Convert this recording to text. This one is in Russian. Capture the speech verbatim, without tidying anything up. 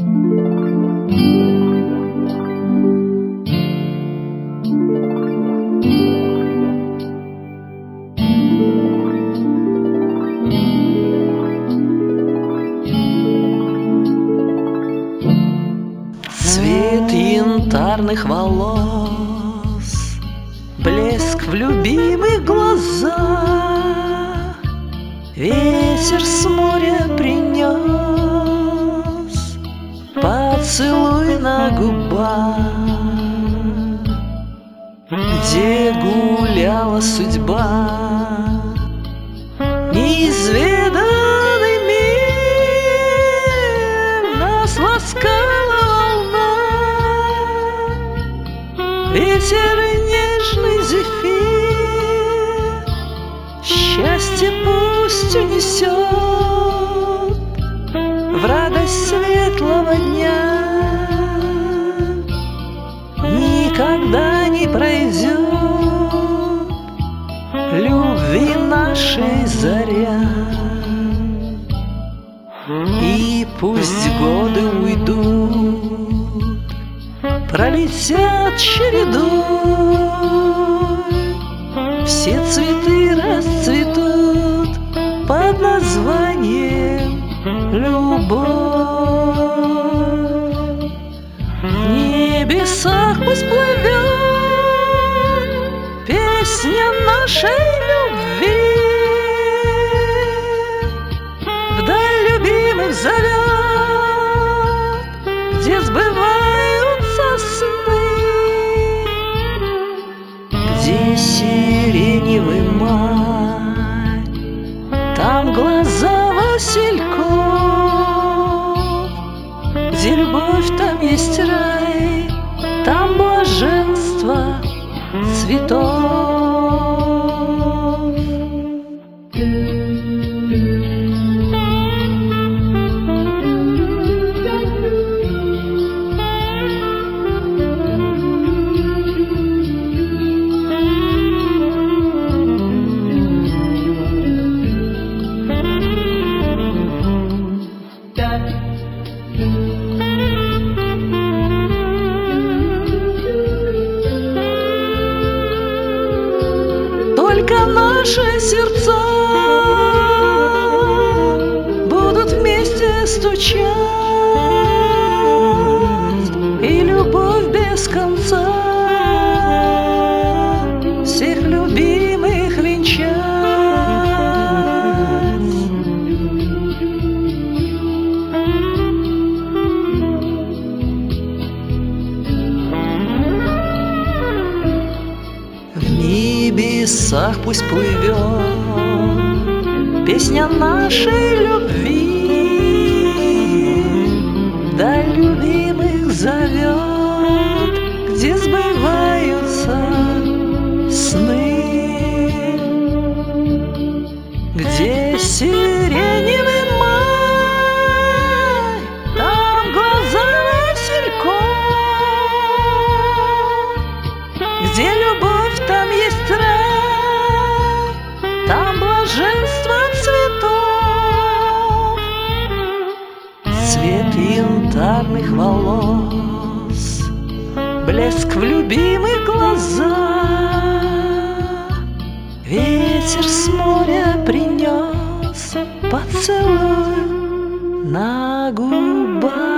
Цвет янтарных волос, блеск в любимых глазах, ветер с моря принес поцелуй на губах, где гуляла судьба. Неизведанный мир нас ласкала волна, ветер нежный зефир счастье пусть унесет в радость светлого дня. Никогда не пройдет любви нашей заря, и пусть годы уйдут, пролетят чередой, все цветы расцветут под названием любовь. В небесах пусть плывет песня нашей любви, вдаль любимых зовет, где сбываются сны, где сиреневый май, там глаза васильков, где любовь, там есть рай, там блаженство цветов. Только наши сердца будут вместе стучать и любовь без конца всех любимых венчать. В небесах пусть плывет песня нашей любви, до любимых зовет, где сбываются сны, где сиреневый май, там глаза васильков, где любовь, там есть рай, там блаженство цветов. Цвет янтарных волос, блеск в любимых глазах, ветер с моря принес поцелуй на губах.